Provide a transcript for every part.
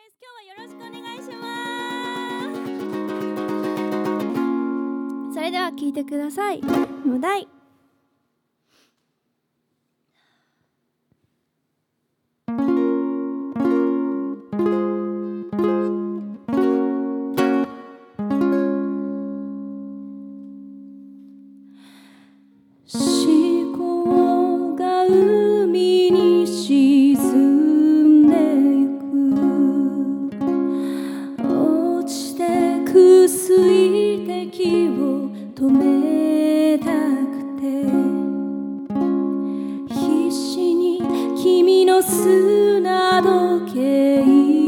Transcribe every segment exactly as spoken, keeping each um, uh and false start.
。今日はよろしくお願いします。それでは聴いてください。無題。思考が海に沈んでゆく、落ちてく水滴を止めたくて、必死に君の砂時計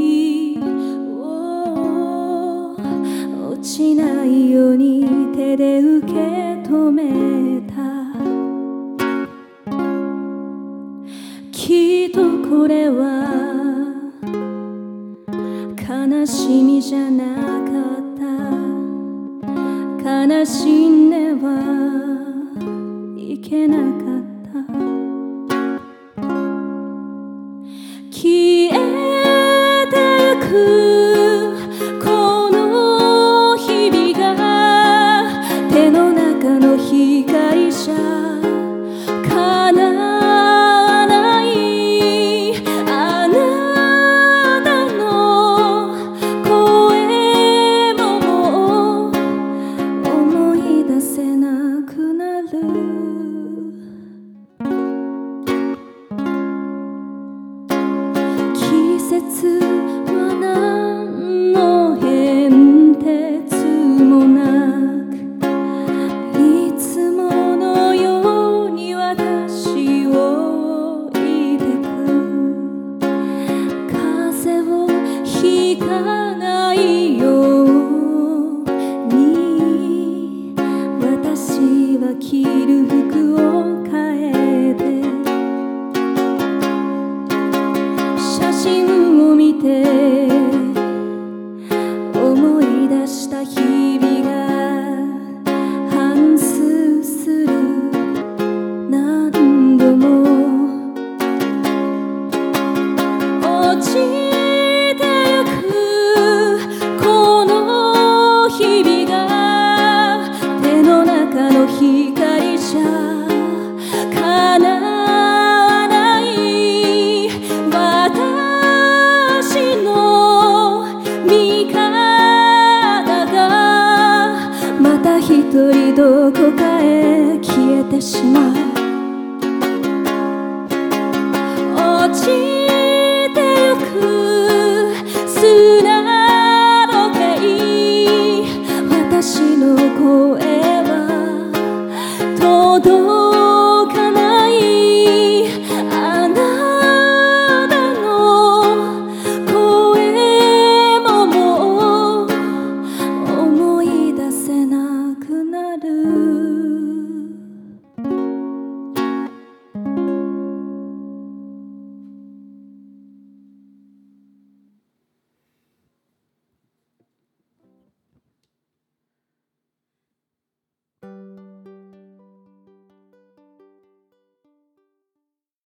を落ちないように手で受け止めた。きっとこれは悲しみじゃなかった、悲しんではいけなかった。消えてゆくこの日々が手の中の光じゃ叶わない。あなたの声も思い出せなくなる。季節は何の変哲もなく、いつものように私を置いてく。風邪をひかないように私は着る服を変えて、写真を見て思い出した日々が反芻する。何度も落ちてゆくこの日々が手の中の光じゃ叶わない。私の味方がまた一人どこかへ消えてしまう。